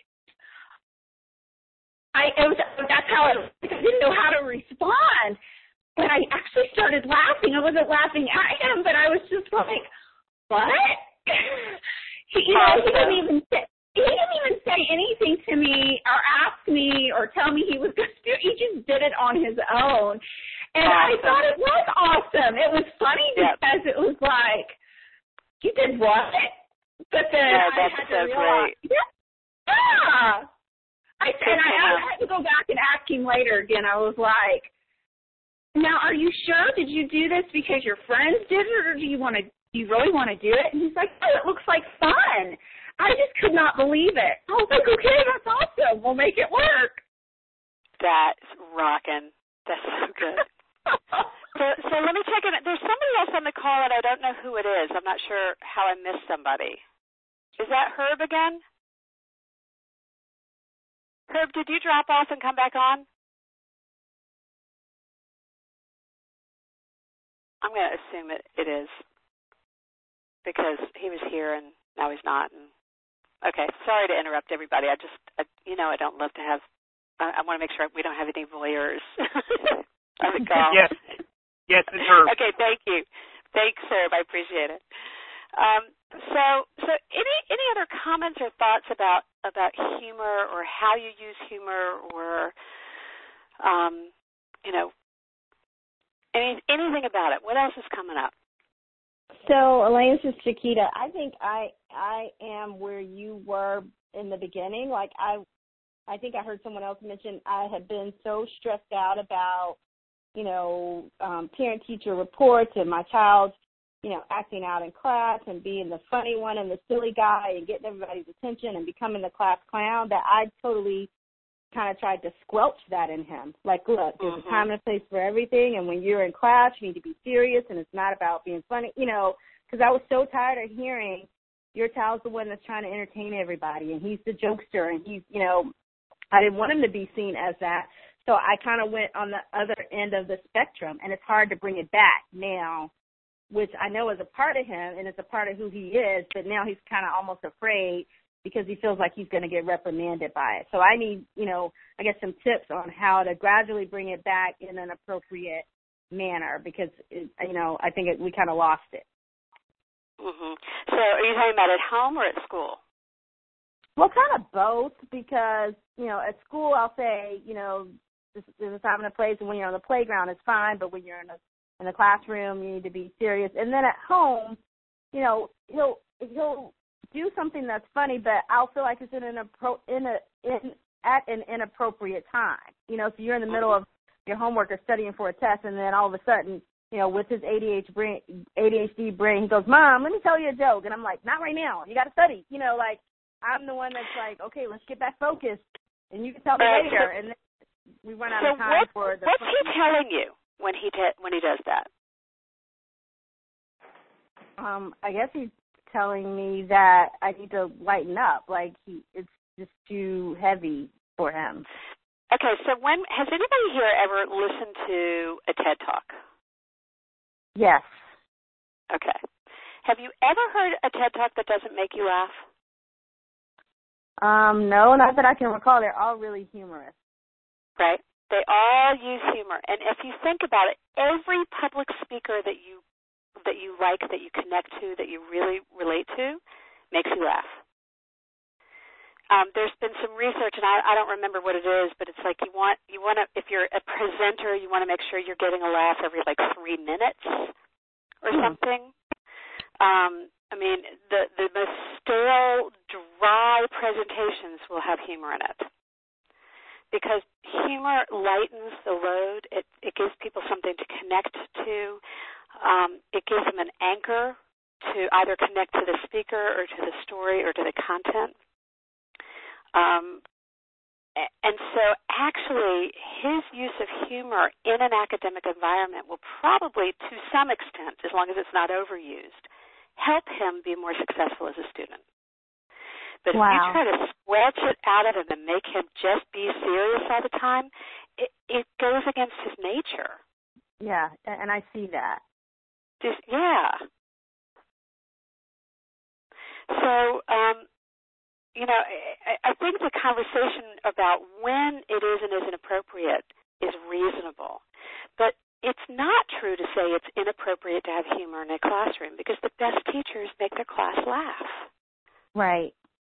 I it was that's how I, I didn't know how to respond. But I actually started laughing. I wasn't laughing at him, but I was just like, what? He, you know, he didn't even say, he didn't even say anything to me or ask me or tell me he was going to do it. He just did it on his own. And awesome. I thought it was awesome. It was funny yep. because it was like, you did what? But then yeah, I had to so realize, great. yeah. yeah. I, and I, I had to go back and ask him later again. I was like, now, are you sure? Did you do this because your friends did it, or do you want to? Do you really want to do it? And he's like, oh, it looks like fun. I just could not believe it. I was like, okay, that's awesome. We'll make it work. That's rocking. That's so good. so, so let me check in. There's somebody else on the call, and I don't know who it is. I'm not sure how I missed somebody. Is that Herb again? Herb, did you drop off and come back on? I'm going to assume it, it is. Because he was here and now he's not. And okay, sorry to interrupt everybody. I just, I, you know, I don't love to have. I, I want to make sure we don't have any voyeurs on the call. Yes, yes, it's Herb. Okay, thank you, thanks, Herb. I appreciate it. Um, so, so any any other comments or thoughts about about humor or how you use humor or, um, you know, any anything about it? What else is coming up? So, Elaine, this is Chiquita. I think I I am where you were in the beginning. Like, I I think I heard someone else mention I had been so stressed out about, you know, um, parent-teacher reports and my child, you know, acting out in class and being the funny one and the silly guy and getting everybody's attention and becoming the class clown, that I totally kind of tried to squelch that in him. Like, look, there's mm-hmm. a time and a place for everything, and when you're in class, you need to be serious, and it's not about being funny, you know, because I was so tired of hearing your child's the one that's trying to entertain everybody, and he's the jokester, and he's, you know, I didn't want him to be seen as that. So I kind of went on the other end of the spectrum, and it's hard to bring it back now, which I know is a part of him, and it's a part of who he is, but now he's kind of almost afraid because he feels like he's going to get reprimanded by it. So I need, you know, I guess some tips on how to gradually bring it back in an appropriate manner because, it, you know, I think it, we kind of lost it. Mm-hmm. So are you talking about at home or at school? Well, kind of both because, you know, at school I'll say, you know, this, there's a time and a place, and when you're on the playground it's fine, but when you're in a in the classroom you need to be serious. And then at home, you know, he'll he'll do something that's funny, but I'll feel like it's in an appro- in a in at an inappropriate time. You know, so you're in the middle of your homework or studying for a test, and then all of a sudden, you know, with his A D H D brain, A D H D brain, he goes, "Mom, let me tell you a joke," and I'm like, "Not right now. You got to study." You know, like I'm the one that's like, "Okay, let's get back focused," and you can tell me uh, later, so, and then we run out so of time what, for the. What's he telling you when he te- when he does that? Um, I guess he's telling me that I need to lighten up. Like he, it's just too heavy for him. Okay, so when has anybody here ever listened to a TED Talk? Yes. Okay. Have you ever heard a TED Talk that doesn't make you laugh? Um, no, not that I can recall. They're all really humorous. Right. They all use humor. And if you think about it, every public speaker that you that you like, that you connect to, that you really relate to, makes you laugh. Um, there's been some research, and I, I don't remember what it is, but it's like you want you want to, if you're a presenter, you want to make sure you're getting a laugh every like three minutes or mm. something. Um, I mean, the the most stale, dry presentations will have humor in it, because humor lightens the load. It it gives people something to connect to. Um, it gives them an anchor to either connect to the speaker or to the story or to the content. Um, and so actually his use of humor in an academic environment will probably, to some extent, as long as it's not overused, help him be more successful as a student. But wow. if you try to squelch it out of him and make him just be serious all the time, it, it goes against his nature. Yeah, and I see that. Just, yeah. So, um, you know, I, I think the conversation about when it is and isn't appropriate is reasonable. But it's not true to say it's inappropriate to have humor in a classroom, because the best teachers make their class laugh. Right.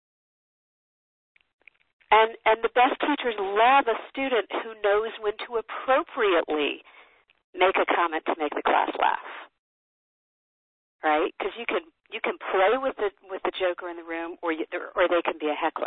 And and the best teachers love a student who knows when to appropriately make a comment to make the class laugh. Right? Because you can you can play with the with the joker in the room, or you, or they can be a heckler.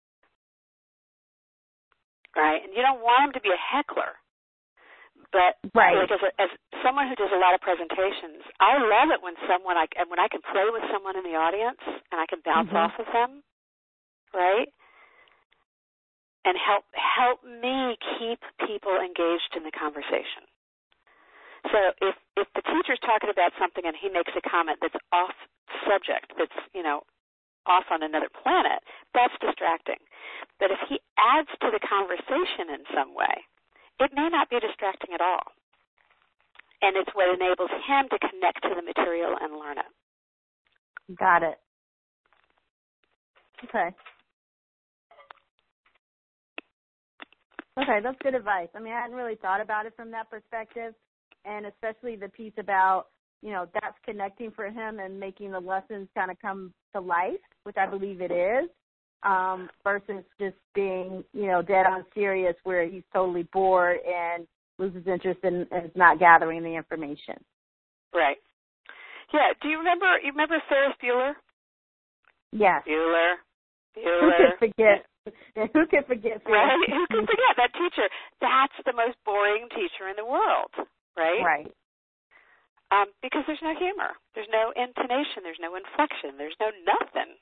Right? And you don't want them to be a heckler. But right. like as, a, as someone who does a lot of presentations, I love it when someone I when I can play with someone in the audience and I can bounce mm-hmm. off of them. Right? And help help me keep people engaged in the conversation. So if, if the teacher's talking about something and he makes a comment that's off subject, that's, you know, off on another planet, that's distracting. But if he adds to the conversation in some way, it may not be distracting at all. And it's what enables him to connect to the material and learn it. Got it. Okay. Okay, that's good advice. I mean, I hadn't really thought about it from that perspective. And especially the piece about, you know, that's connecting for him and making the lessons kind of come to life, which I believe it is, um, versus just being, you know, dead on serious where he's totally bored and loses interest and is not gathering the information. Right. Yeah. Do you remember, you remember Ferris Bueller? Yes. Bueller. Bueller. Who could forget? Who could forget Ferris? Right. Who could forget that teacher? That's the most boring teacher in the world. Right? Right. Um, because there's no humor. There's no intonation. There's no inflection. There's no nothing.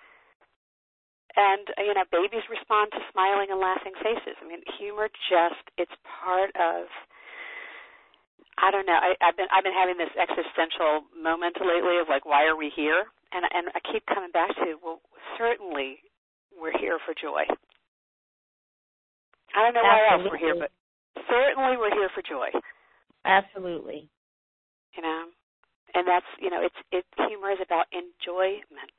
And, you know, babies respond to smiling and laughing faces. I mean, humor just, it's part of, I don't know, I, I've been I've been having this existential moment lately of, like, why are we here? And, and I keep coming back to, well, certainly we're here for joy. I don't know why else we're here, but certainly we're here for joy. Absolutely. You know, and that's, you know, it's, it, humor is about enjoyment.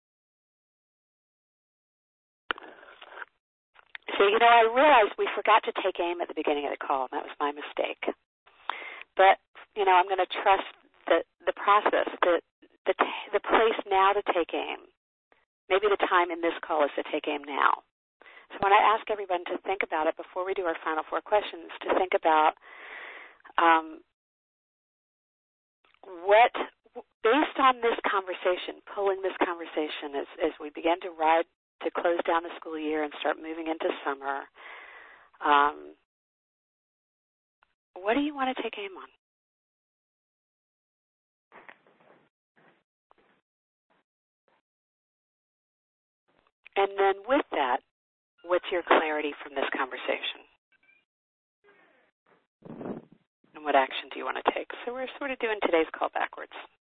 So, you know, I realized we forgot to take aim at the beginning of the call, and that was my mistake. But, you know, I'm going to trust the, the process, the, the, the place now to take aim. Maybe the time in this call is to take aim now. So when I ask everyone to think about it before we do our final four questions, to think about Um, what, based on this conversation, pulling this conversation as, as we begin to ride to close down the school year and start moving into summer, um, what do you want to take aim on? And then with that, what's your clarity from this conversation? And what action do you want to take? So we're sort of doing today's call backwards.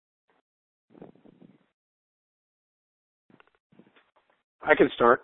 I can start.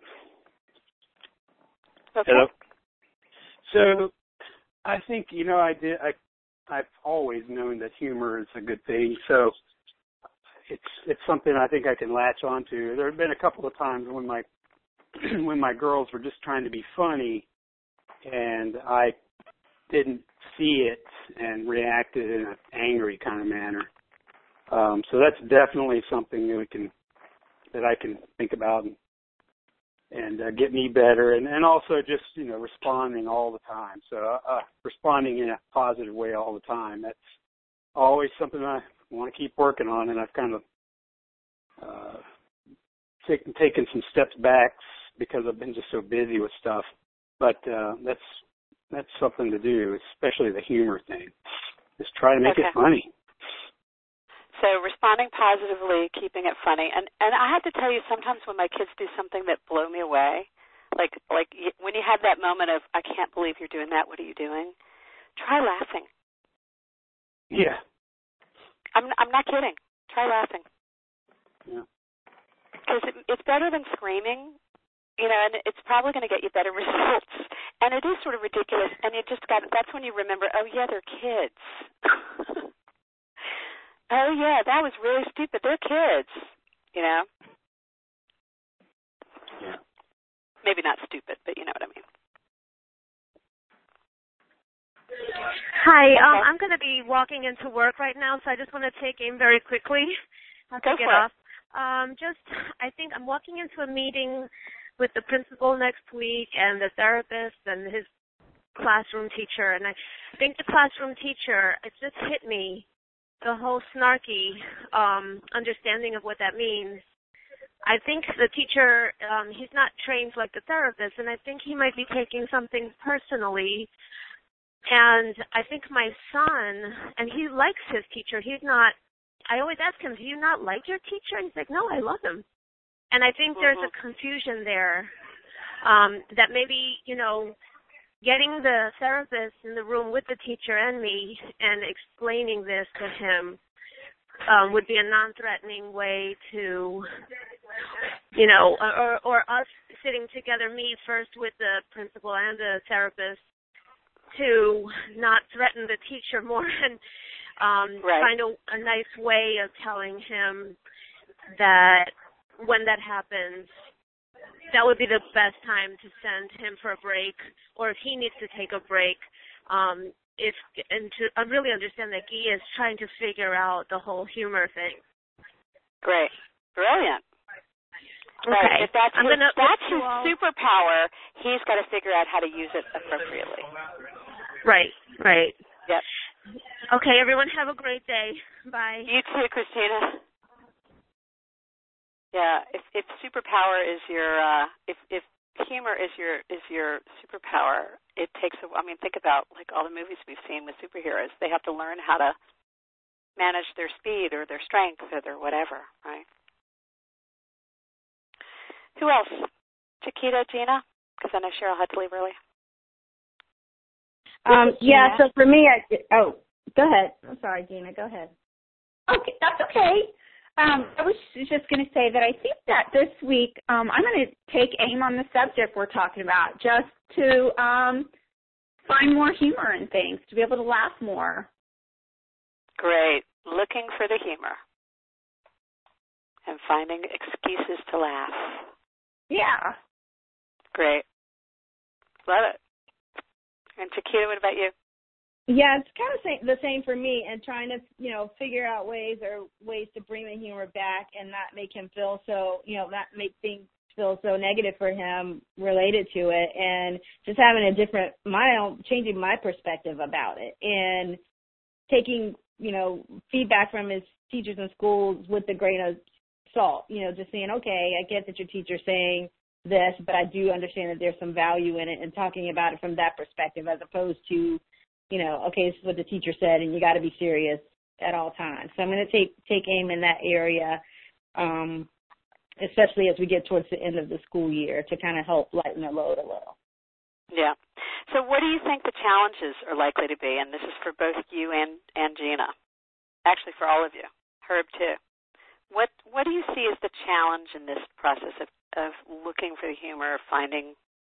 Okay. Hello. So I think, you know, I did. I I've always known that humor is a good thing. So it's it's something I think I can latch onto. There have been a couple of times when my when my girls were just trying to be funny, and I didn't see it and reacted in an angry kind of manner. Um, so that's definitely something that we can, that I can think about and, and uh, get me better. And, and also just, you know, responding all the time. So uh, responding in a positive way all the time. That's always something I want to keep working on. And I've kind of uh, taken, taken some steps back because I've been just so busy with stuff. But uh, that's that's something to do, especially the humor thing. Just try to make okay. it funny. So responding positively, keeping it funny. And and I have to tell you, sometimes when my kids do something that blow me away, like like when you have that moment of, I can't believe you're doing that, what are you doing? Try laughing. Yeah. I'm I'm not kidding. Try laughing. Yeah. Because it, it's better than screaming, you know, and it's probably going to get you better results. And it is sort of ridiculous, and you just got, that's when you remember, oh, yeah, they're kids. Oh, yeah, that was really stupid. They're kids, you know? Yeah. Maybe not stupid, but you know what I mean. Hi, okay. um, I'm going to be walking into work right now, so I just want to take aim very quickly. I'll Go take it off. Um, just, I think I'm walking into a meeting with the principal next week and the therapist and his classroom teacher, and I think the classroom teacher, it just hit me, the whole snarky um, understanding of what that means. I think the teacher, um, he's not trained like the therapist, and I think he might be taking something personally. And I think my son, and he likes his teacher. He's not, I always ask him, do you not like your teacher? And he's like, no, I love him. And I think there's a confusion there um, that maybe, you know, getting the therapist in the room with the teacher and me and explaining this to him um, would be a non-threatening way to, you know, or, or us sitting together, me first with the principal and the therapist, to not threaten the teacher more and um, right. find a, a nice way of telling him that when that happens, that would be the best time to send him for a break, or if he needs to take a break, um, if and to uh, really understand that Guy is trying to figure out the whole humor thing. Great. Brilliant. Okay. Right. If that's I'm his, gonna that's his all... superpower, he's got to figure out how to use it appropriately. Right, right. Yep. Okay, everyone have a great day. Bye. You too, Christina. Yeah, if if superpower is your uh, if if humor is your is your superpower, it takes a. I mean, think about like all the movies we've seen with superheroes. They have to learn how to manage their speed or their strength or their whatever, right? Who else? Chiquita, Gina? Because I know Cheryl had to leave early. Um, yeah. So for me, I oh, go ahead. I'm sorry, Gina. Go ahead. Okay, that's okay. Um, I was just going to say that I think that this week um, I'm going to take aim on the subject we're talking about, just to um, find more humor in things, to be able to laugh more. Great. Looking for the humor and finding excuses to laugh. Yeah. Great. Love it. And Chiquita, what about you? Yeah, it's kind of same, the same for me, and trying to, you know, figure out ways or ways to bring the humor back and not make him feel so, you know, not make things feel so negative for him related to it, and just having a different, my own, changing my perspective about it, and taking, you know, feedback from his teachers in schools with a grain of salt, you know, just saying, okay, I get that your teacher's saying this, but I do understand that there's some value in it, and talking about it from that perspective as opposed to, you know, okay, this is what the teacher said, and you got to be serious at all times. So I'm going to take take aim in that area, um, especially as we get towards the end of the school year, to kind of help lighten the load a little. Yeah. So what do you think the challenges are likely to be? And this is for both you and, and Gina. Actually, for all of you. Herb, too. What what do you see as the challenge in this process of, of looking for the humor, finding?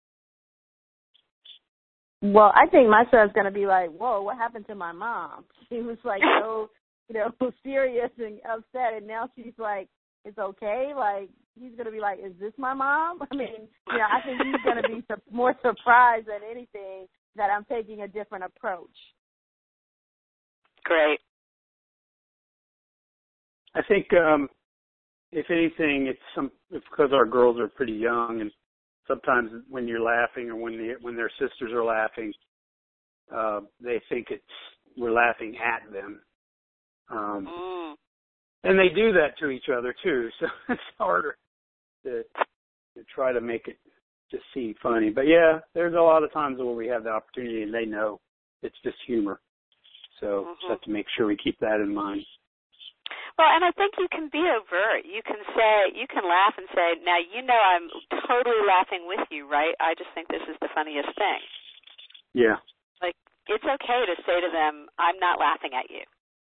Well, I think my son's going to be like, whoa, what happened to my mom? She was like so, you know, serious and upset, and now she's like, it's okay? Like, he's going to be like, is this my mom? I mean, you know, I think he's going to be more surprised than anything that I'm taking a different approach. Great. I think um, if anything, it's some it's because our girls are pretty young, and sometimes when you're laughing or when the when their sisters are laughing, uh, they think it's we're laughing at them, um, mm. and they do that to each other too. So it's harder to to try to make it just seem funny. But yeah, there's a lot of times where we have the opportunity, and they know it's just humor. So mm-hmm. just have to make sure we keep that in mind. Well, and I think you can be overt. You can say, you can laugh and say, now, you know I'm totally laughing with you, right? I just think this is the funniest thing. Yeah. Like, it's okay to say to them, I'm not laughing at you.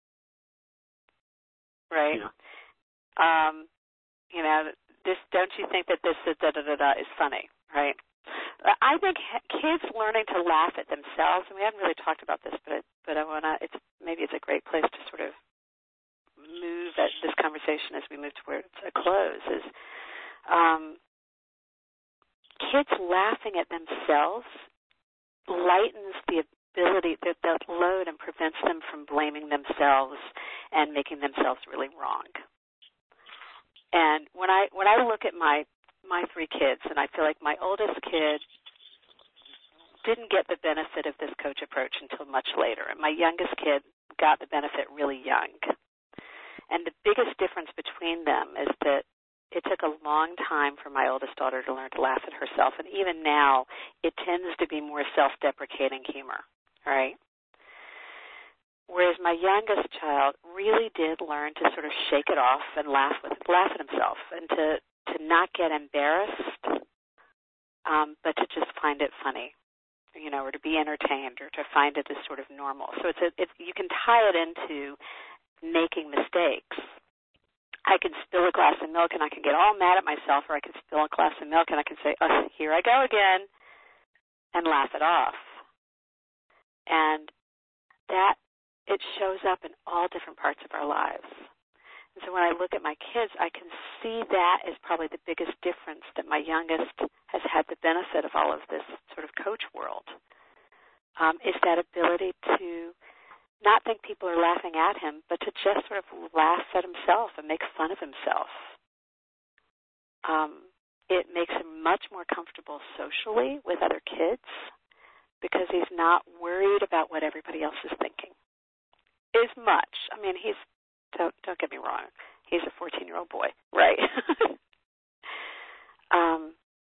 Right? Yeah. Um, you know, this, don't you think that this da-da-da-da is funny, right? I think kids learning to laugh at themselves, and we haven't really talked about this, but, but I want to, it's, maybe it's a great place to sort of move at this conversation as we move towards a close is um, kids laughing at themselves lightens the ability, that that load, and prevents them from blaming themselves and making themselves really wrong. And when I when I look at my my three kids, and I feel like my oldest kid didn't get the benefit of this coach approach until much later, and my youngest kid got the benefit really young. And the biggest difference between them is that it took a long time for my oldest daughter to learn to laugh at herself. And even now, it tends to be more self-deprecating humor, right? Whereas my youngest child really did learn to sort of shake it off and laugh with laugh at himself, and to, to not get embarrassed, um, but to just find it funny, you know, or to be entertained, or to find it as sort of normal. So it's a, it's, you can tie it into making mistakes. I can spill a glass of milk and I can get all mad at myself, or I can spill a glass of milk and I can say, oh, here I go again, and laugh it off. And that, it shows up in all different parts of our lives. And so when I look at my kids, I can see that as probably the biggest difference, that my youngest has had the benefit of all of this sort of coach world, um, is that ability to not think people are laughing at him, but to just sort of laugh at himself and make fun of himself. Um, it makes him much more comfortable socially with other kids because he's not worried about what everybody else is thinking as much. I mean, he's, don't, don't get me wrong, he's a fourteen-year-old boy, right? um,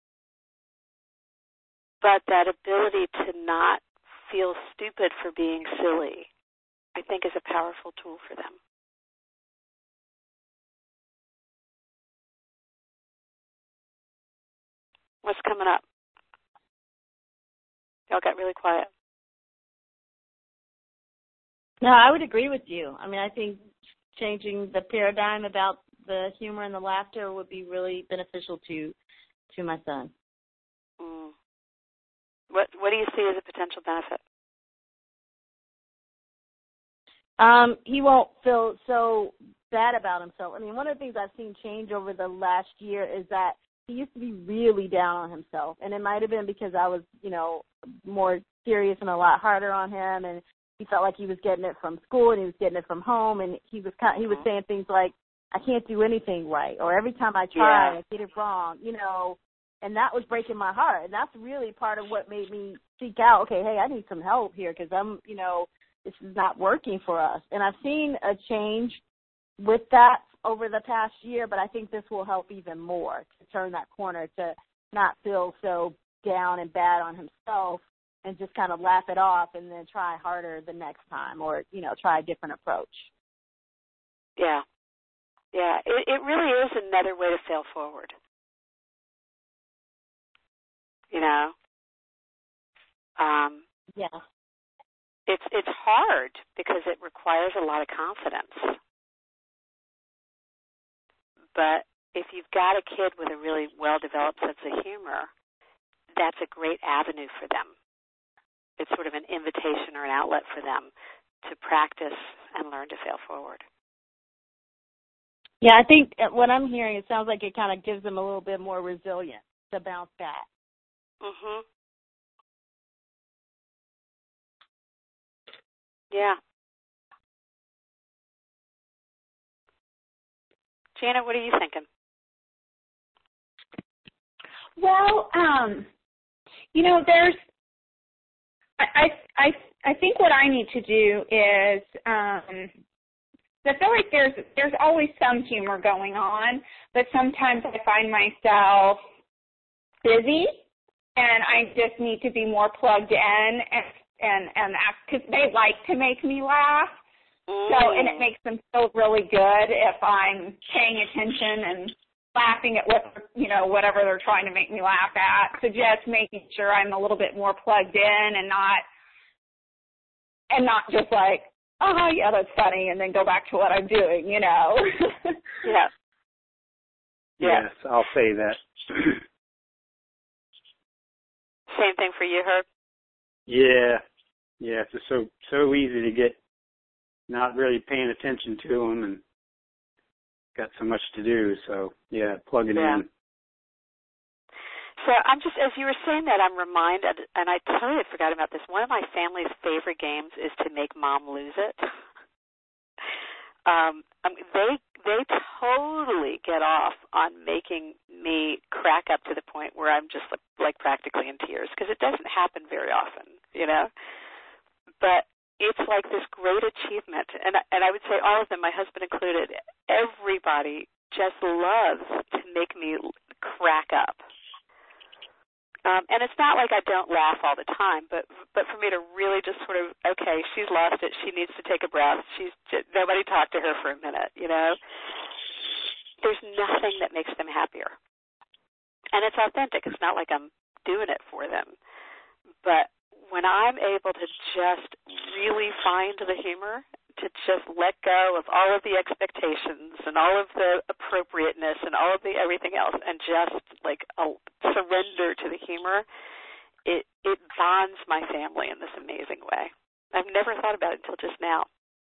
but that ability to not feel stupid for being silly, I think, is a powerful tool for them. What's coming up? Y'all got really quiet. No, I would agree with you. I mean, I think changing the paradigm about the humor and the laughter would be really beneficial to to my son. Mm. What What do you see as a potential benefit? Um, he won't feel so bad about himself. I mean, one of the things I've seen change over the last year is that he used to be really down on himself, and it might have been because I was, you know, more serious and a lot harder on him, and he felt like he was getting it from school and he was getting it from home, and he was kind of, he was saying things like, I can't do anything right, or every time I try, yeah. I get it wrong, you know, and that was breaking my heart, and that's really part of what made me seek out, okay, hey, I need some help here because I'm, you know, this is not working for us. And I've seen a change with that over the past year, but I think this will help even more to turn that corner, to not feel so down and bad on himself and just kind of laugh it off and then try harder the next time, or, you know, try a different approach. Yeah. Yeah, it, it really is another way to fail forward. You know? Um, yeah. It's it's hard because it requires a lot of confidence. But if you've got a kid with a really well-developed sense of humor, that's a great avenue for them. It's sort of an invitation or an outlet for them to practice and learn to fail forward. Yeah, I think what I'm hearing, it sounds like it kind of gives them a little bit more resilience to bounce back. Mhm. Yeah. Janet, what are you thinking? Well, um, you know, there's, I, I, I think what I need to do is, um, I feel like there's, there's always some humor going on, but sometimes I find myself busy, and I just need to be more plugged in, and, and, and because they like to make me laugh. So, and it makes them feel really good if I'm paying attention and laughing at what, you know, whatever they're trying to make me laugh at. So just making sure I'm a little bit more plugged in and not, and not just like, oh, yeah, that's funny, and then go back to what I'm doing, you know. Yeah. Yes, I'll say that. Same thing for you, Herb? Yeah. Yeah, it's just so, so easy to get not really paying attention to them and got so much to do. So, yeah, plug it yeah. in. So I'm just, as you were saying that, I'm reminded, and I totally forgot about this, one of my family's favorite games is to make Mom lose it. um, I mean, they they totally get off on making me crack up to the point where I'm just like, like practically in tears, because it doesn't happen very often, you know. But it's like this great achievement, and and I would say all of them, my husband included, everybody just loves to make me crack up. Um, and it's not like I don't laugh all the time, but but for me to really just sort of, okay, she's lost it, she needs to take a breath, she's just, nobody talk to her for a minute, you know. There's nothing that makes them happier. And it's authentic. It's not like I'm doing it for them. But when I'm able to just really find the humor, to just let go of all of the expectations and all of the appropriateness and all of the everything else, and just like a, surrender to the humor, it it bonds my family in this amazing way. I've never thought about it until just now.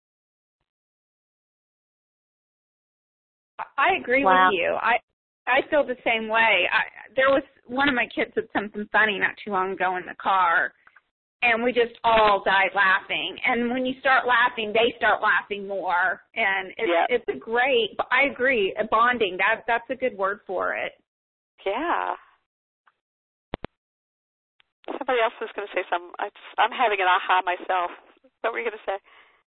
I agree wow. with you. I I feel the same way. I, there was one of my kids said something funny not too long ago in the car, and we just all died laughing. And when you start laughing, they start laughing more. And it's, yep. it's a great, I agree, a bonding. That, that's a good word for it. Yeah. Somebody else was going to say something. I just, I'm having an aha myself. What were you going to say?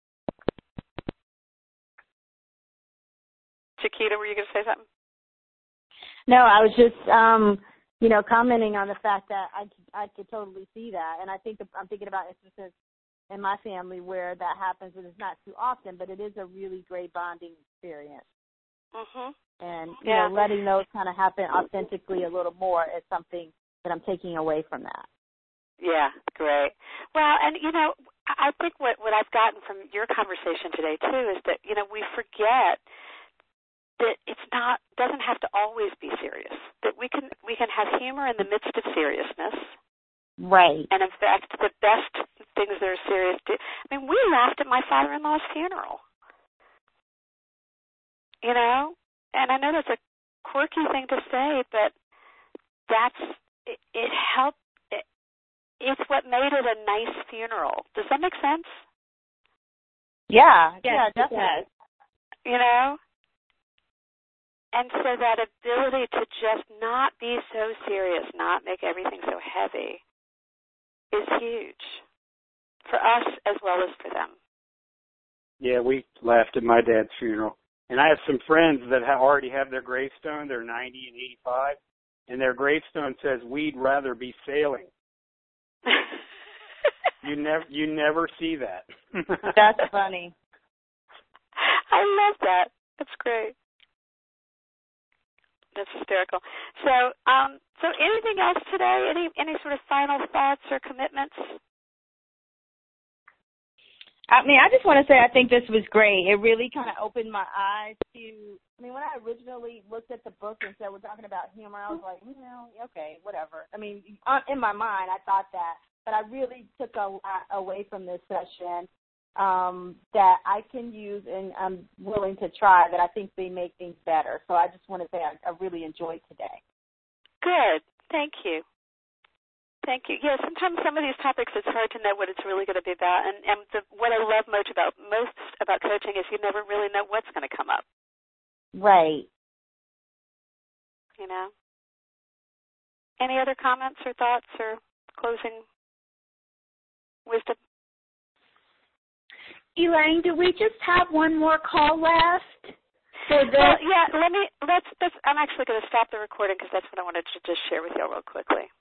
Chiquita, were you going to say something? No, I was just, um, you know, commenting on the fact that I, I could totally see that. And I think I'm thinking about instances in my family where that happens, and it's not too often, but it is a really great bonding experience. Mm-hmm. And, you yeah. know, letting those kind of happen authentically a little more is something that I'm taking away from that. Yeah, great. Well, and, you know, I think what, what I've gotten from your conversation today, too, is that, you know, we forget that it's not, doesn't have to always be serious, that we can we can have humor in the midst of seriousness. Right. And, in fact, the best things that are serious, do, I mean, we laughed at my father-in-law's funeral, you know? And I know that's a quirky thing to say, but that's, it, it helped, it, it's what made it a nice funeral. Does that make sense? Yeah, yes, yeah, it definitely. does. You know? And so that ability to just not be so serious, not make everything so heavy, is huge for us as well as for them. Yeah, we laughed at my dad's funeral. And I have some friends that have already have their gravestone. They're ninety and eighty-five. And their gravestone says, "We'd rather be sailing." you never you never see that. That's funny. I love that. That's great. That's hysterical. So, um, so anything else today? Any any sort of final thoughts or commitments? I mean, I just want to say I think this was great. It really kind of opened my eyes to, I mean, when I originally looked at the book and said we're talking about humor, I was like, you know, okay, whatever. I mean, in my mind, I thought that, but I really took a lot away from this session um, that I can use and I'm willing to try, that I think they make things better. So I just want to say I, I really enjoyed today. Good. Thank you. Thank you. Yeah, sometimes some of these topics, it's hard to know what it's really going to be about. And, and the, what I love most about most about coaching is you never really know what's going to come up. Right. you know. Any other comments or thoughts or closing wisdom? Elaine, do we just have one more call left? For this? Well, yeah, let me, let's, let's I'm actually going to stop the recording because that's what I wanted to just share with you all real quickly.